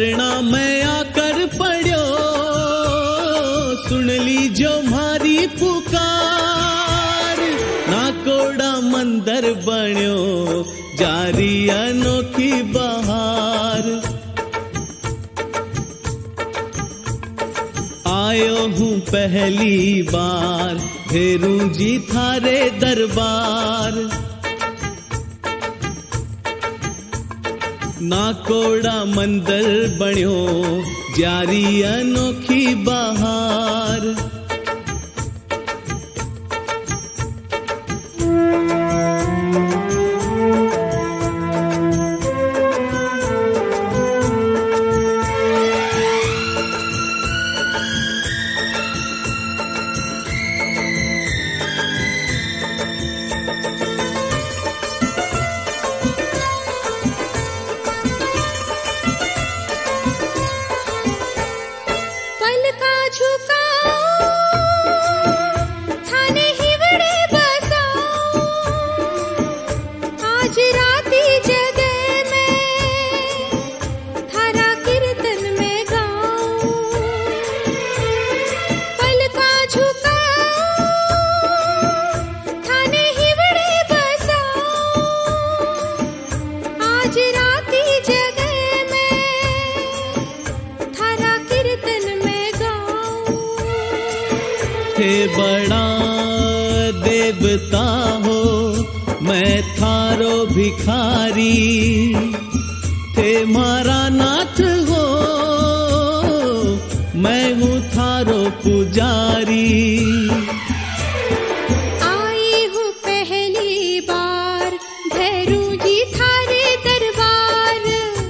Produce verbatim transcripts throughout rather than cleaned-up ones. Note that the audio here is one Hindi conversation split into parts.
चरणा में आकर पड़ो, सुन ली जो मारी पुकार। ना कोड़ा मंदिर बन्यो, जारी अनोखी बहार। आयो हूँ पहली बार, भेरू जी थारे दरबार। ना कोड़ा मंदिर बन्यो, जारी अनोखी बहार। थे बड़ा देवता हो, मैं थारो भिखारी। थे मारा नाथ हो, मैं हूँ थारो पुजारी। आई हूँ पहली बार, भैरू जी थारे दरबार।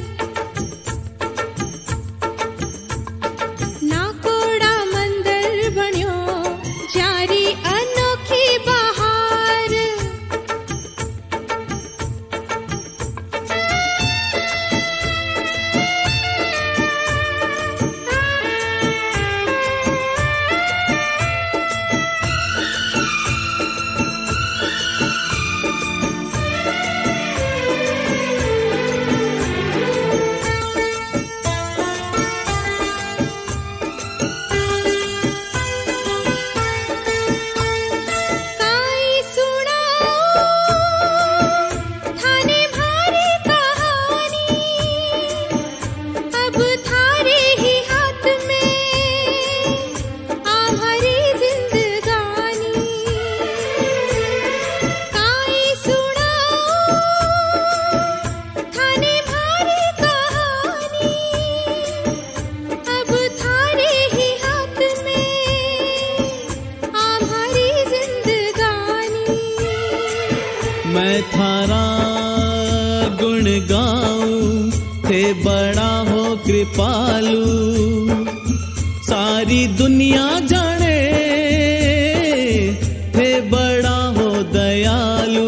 ना कोड़ा मंदिर बन्यो, जारी अनोखी बहार। मैं थारा गुण गाऊं, थे बड़ा हो कृपालु। सारी दुनिया जाने, थे बड़ा हो दयालु।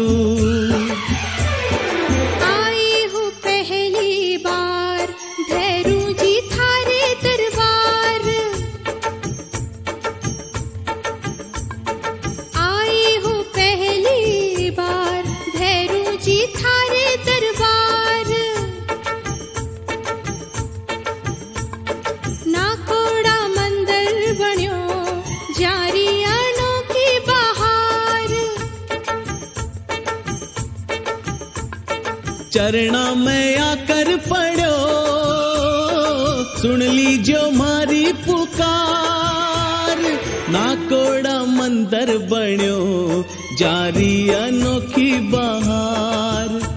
आई हूँ पहली बार, भैरू जी थारे दरबार। आई हूँ पहली बार, भैरू जी थारे दरबार। ना कोड़ा मंदिर बन्यो, जारी अनोखी बहार। चरणा में आकर पड़ो, सुन ली जो मारी पुकार। ना कोड़ा मंदिर बन्यो, जारी अनोखी बहार।